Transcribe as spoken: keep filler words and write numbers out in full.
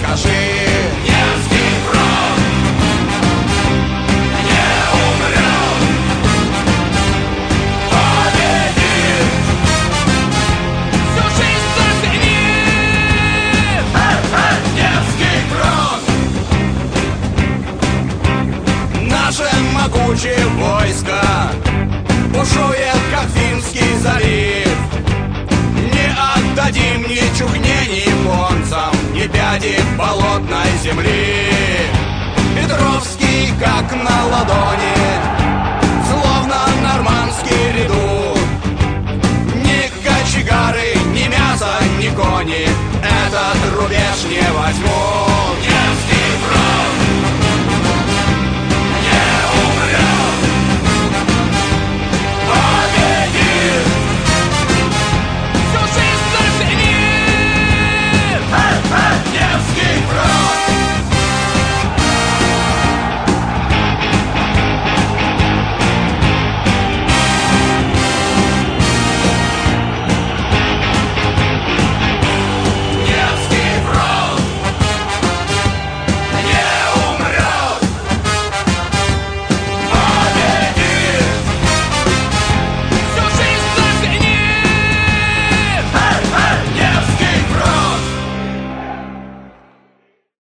скажи. Невский фронт не умрет, победит, всю жизнь сохранит. Невский фронт. Наше могучее войско бушует, как Финский залив. Не отдадим ни чухне, ни японцам, ни пяди болотной земли. Петровский, как на ладони,